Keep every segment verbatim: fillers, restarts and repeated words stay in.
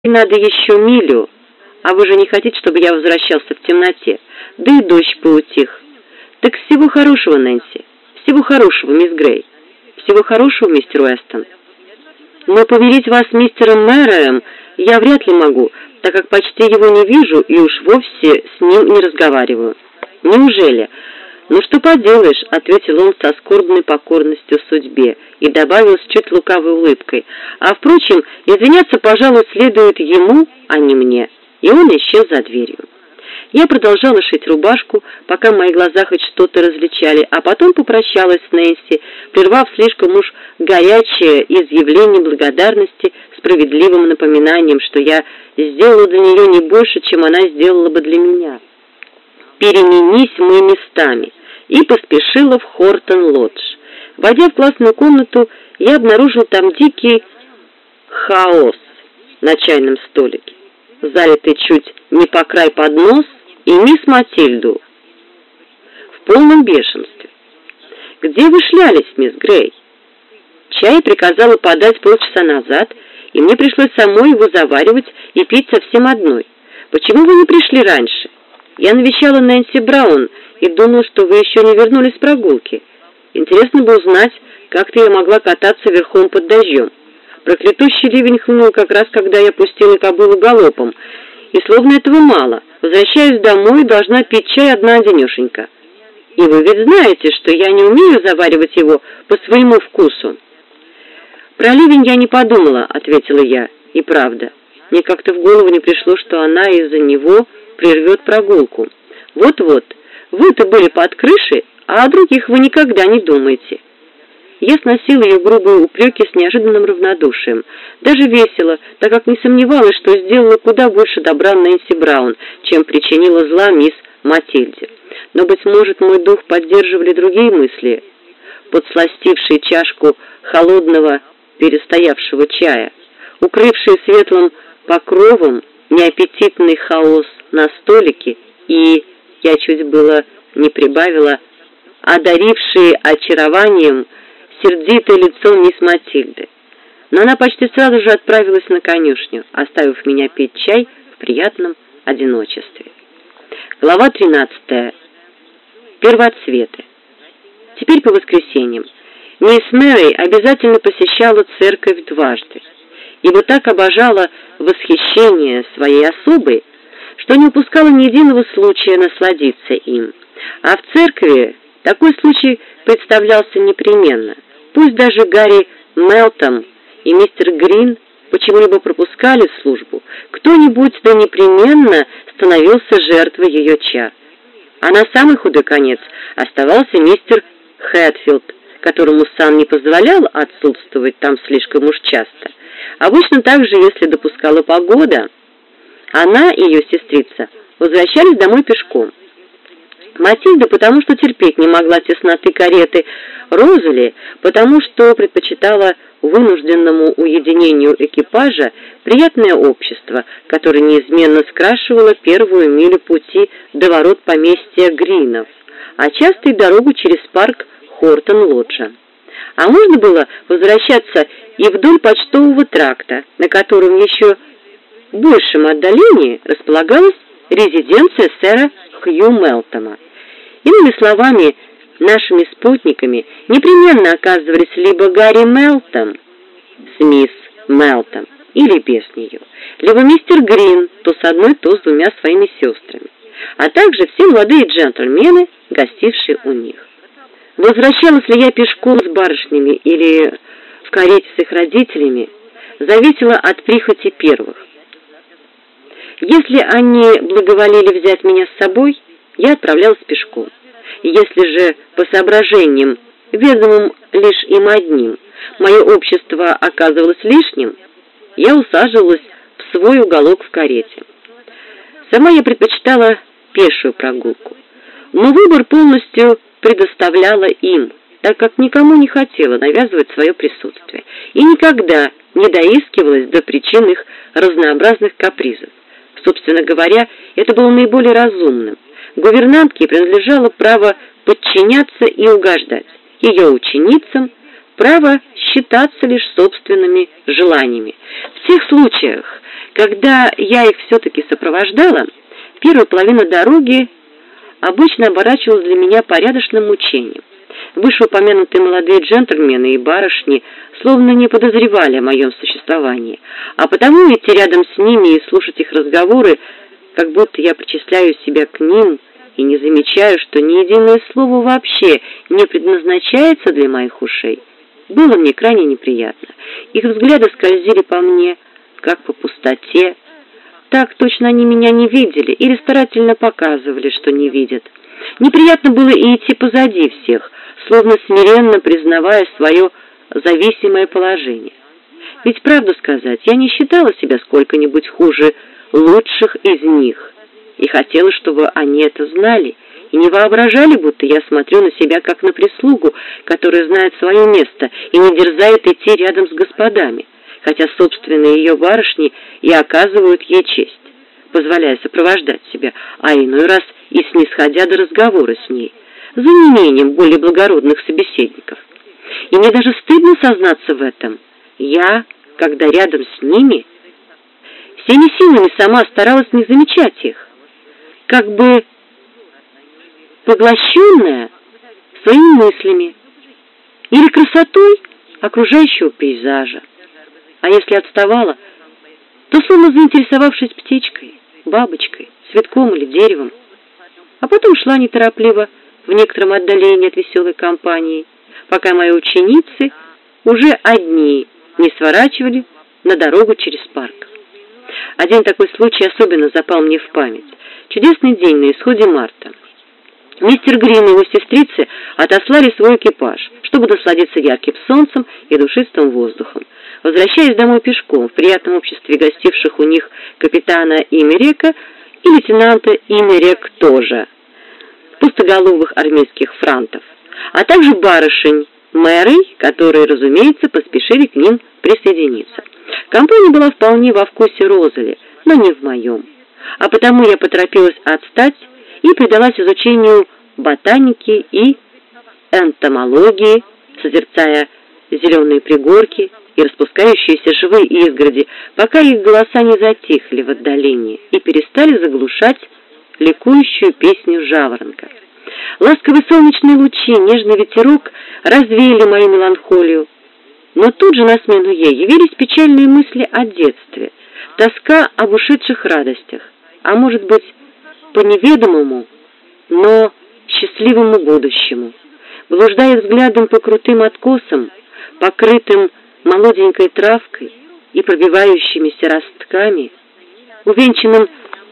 Надо еще милю, а вы же не хотите, чтобы я возвращался в темноте? Да и дождь поутих. Так всего хорошего, Нэнси. Всего хорошего, мисс Грей. Всего хорошего, мистер Уэстон. Но поверить вас мистером Мэроем я вряд ли могу, так как почти его не вижу и уж вовсе с ним не разговариваю. Неужели? «Ну что поделаешь», — ответил он со скорбной покорностью судьбе и добавил с чуть лукавой улыбкой. «А, впрочем, извиняться, пожалуй, следует ему, а не мне». И он исчез за дверью. Я продолжала шить рубашку, пока мои глаза хоть что-то различали, а потом попрощалась с Нэнси, прервав слишком уж горячее изъявление благодарности справедливым напоминанием, что я сделала для нее не больше, чем она сделала бы для меня. «Переменись мы местами», и поспешила в Хортон-Лодж. Войдя в классную комнату, я обнаружил там дикий хаос на чайном столике, залитый чуть не по край поднос, и мисс Матильду в полном бешенстве. «Где вы шлялись, мисс Грей?» Чай приказала подать полчаса назад, и мне пришлось самой его заваривать и пить совсем одной. «Почему вы не пришли раньше? Я навещала Нэнси Браун и думала, что вы еще не вернулись с прогулки. Интересно бы узнать, как-то я могла кататься верхом под дождем. Проклятущий ливень хлынул как раз, когда я пустила кобылу галопом, и словно этого мало. Возвращаюсь домой и должна пить чай одна-одинешенька. И вы ведь знаете, что я не умею заваривать его по своему вкусу». «Про ливень я не подумала», — ответила я. «И правда, мне как-то в голову не пришло, что она из-за него прервет прогулку. Вот-вот, вы-то были под крышей, а о других вы никогда не думаете». Я сносила ее грубые упреки с неожиданным равнодушием. Даже весело, так как не сомневалась, что сделала куда больше добра Нэнси Браун, чем причинила зла мисс Матильде. Но, быть может, мой дух поддерживали другие мысли, подсластившие чашку холодного перестоявшего чая, укрывшие светлым покровом неаппетитный хаос на столике и, я чуть было не прибавила, одарившие очарованием сердитое лицо мисс Матильды. Но она почти сразу же отправилась на конюшню, оставив меня пить чай в приятном одиночестве. Глава тринадцатая. Первоцветы. Теперь по воскресеньям. Мисс Мэри обязательно посещала церковь дважды, ибо так обожала восхищение своей особой, что не упускала ни единого случая насладиться им. А в церкви такой случай представлялся непременно. Пусть даже Гарри Мелтон и мистер Грин почему-либо пропускали службу, кто-нибудь да непременно становился жертвой ее чар. А на самый худой конец оставался мистер Хэтфилд, которому сан не позволял отсутствовать там слишком уж часто. Обычно также, если допускала погода, она и ее сестрица возвращались домой пешком. Матильда потому, что терпеть не могла тесноты кареты, Розали потому, что предпочитала вынужденному уединению экипажа приятное общество, которое неизменно скрашивало первую милю пути до ворот поместья Гринов, а часто и дорогу через парк Хортон-Лоджа. А можно было возвращаться и вдоль почтового тракта, на котором еще в большем отдалении располагалась резиденция сэра Хью Мелтона. Иными словами, нашими спутниками непременно оказывались либо Гарри Мелтон с мисс Мелтон, или без нее, либо мистер Грин, то с одной, то с двумя своими сестрами, а также все молодые джентльмены, гостившие у них. Возвращалась ли я пешком с барышнями или в карете с их родителями, зависело от прихоти первых. Если они благоволили взять меня с собой, я отправлялась пешком. Если же по соображениям, ведомым лишь им одним, мое общество оказывалось лишним, я усаживалась в свой уголок в карете. Сама я предпочитала пешую прогулку, но выбор полностью предоставляла им, так как никому не хотела навязывать свое присутствие и никогда не доискивалась до причин их разнообразных капризов. Собственно говоря, это было наиболее разумным. Гувернантке принадлежало право подчиняться и угождать, ее ученицам право считаться лишь собственными желаниями. В тех случаях, когда я их все-таки сопровождала, первая половина дороги обычно оборачивалась для меня порядочным мучением. Вышеупомянутые молодые джентльмены и барышни словно не подозревали о моем существовании, а потому идти рядом с ними и слушать их разговоры, как будто я причисляю себя к ним и не замечаю, что ни единое слово вообще не предназначается для моих ушей, было мне крайне неприятно. Их взгляды скользили по мне, как по пустоте. Так точно они меня не видели или старательно показывали, что не видят. Неприятно было и идти позади всех, словно смиренно признавая свое зависимое положение. Ведь, правду сказать, я не считала себя сколько-нибудь хуже лучших из них, и хотела, чтобы они это знали, и не воображали, будто я смотрю на себя как на прислугу, которая знает свое место и не дерзает идти рядом с господами, хотя собственные ее барышни и оказывают ей честь, позволяя сопровождать себя, а иной раз и снисходя до разговора с ней, за неимением более благородных собеседников. И мне даже стыдно сознаться в этом. Я, когда рядом с ними, всеми силами сама старалась не замечать их, как бы поглощенная своими мыслями или красотой окружающего пейзажа. А если отставала, то словно заинтересовавшись птичкой, бабочкой, цветком или деревом, а потом шла неторопливо в некотором отдалении от веселой компании, пока мои ученицы уже одни не сворачивали на дорогу через парк. Один такой случай особенно запал мне в память. Чудесный день на исходе марта. Мистер Грин и его сестрицы отослали свой экипаж, чтобы насладиться ярким солнцем и душистым воздухом. Возвращаясь домой пешком, в приятном обществе гостивших у них капитана Имерека и лейтенанта Имерек тоже, пустоголовых армейских франтов, а также барышень Мэрой, которые, разумеется, поспешили к ним присоединиться. Компания была вполне во вкусе Розали, но не в моем. А потому я поторопилась отстать и предалась изучению ботаники и энтомологии, созерцая зеленые пригорки и распускающиеся живые изгороди, пока их голоса не затихли в отдалении и перестали заглушать ликующую песню жаворонка. Ласковые солнечные лучи, нежный ветерок развеяли мою меланхолию, но тут же на смену ей явились печальные мысли о детстве, тоска об ушедших радостях, а может быть, по неведомому, но счастливому будущему. Блуждая взглядом по крутым откосам, покрытым молоденькой травкой и пробивающимися ростками, увенчанным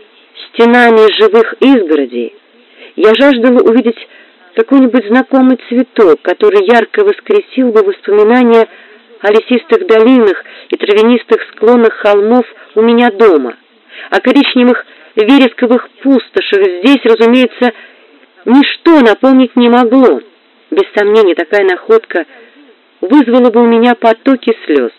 стенами живых изгородей, я жаждала увидеть какой-нибудь знакомый цветок, который ярко воскресил бы воспоминания о лесистых долинах и травянистых склонах холмов у меня дома, о коричневых вересковых пустошах. Здесь, разумеется, ничто напомнить не могло. Без сомнения, такая находка вызвала бы у меня потоки слез.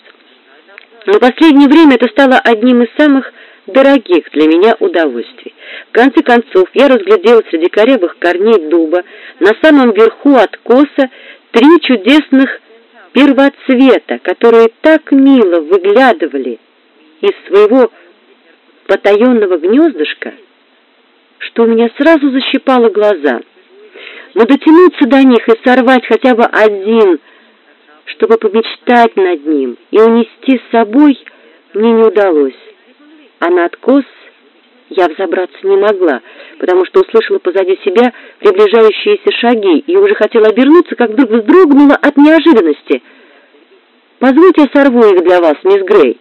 Но в последнее время это стало одним из самых дорогих для меня удовольствий. В конце концов, я разглядела среди корявых корней дуба на самом верху откоса три чудесных первоцвета, которые так мило выглядывали из своего потаенного гнездышка, что у меня сразу защипало глаза. Но дотянуться до них и сорвать хотя бы один, чтобы помечтать над ним и унести с собой, мне не удалось. А на откос я взобраться не могла, потому что услышала позади себя приближающиеся шаги и уже хотела обернуться, как вдруг вздрогнула от неожиданности. «Позвольте, я сорву их для вас, мисс Грей»,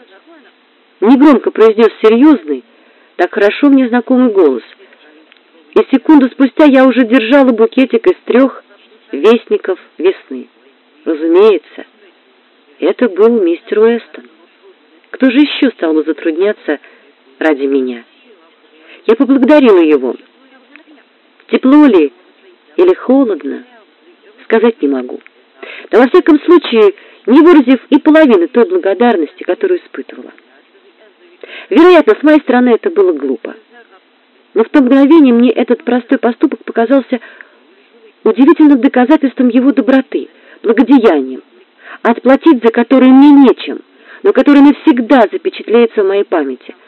— негромко произнес серьезный, так хорошо мне знакомый голос. И секунду спустя я уже держала букетик из трех вестников весны. Разумеется, это был мистер Уэстон. Кто же еще стал бы затрудняться ради меня? Я поблагодарила его. Тепло ли или холодно, сказать не могу. Но во всяком случае, не выразив и половины той благодарности, которую испытывала. Вероятно, с моей стороны это было глупо. Но в то мгновение мне этот простой поступок показался удивительным доказательством его доброты, благодеянием, отплатить за который мне нечем, но который навсегда запечатлеется в моей памяти.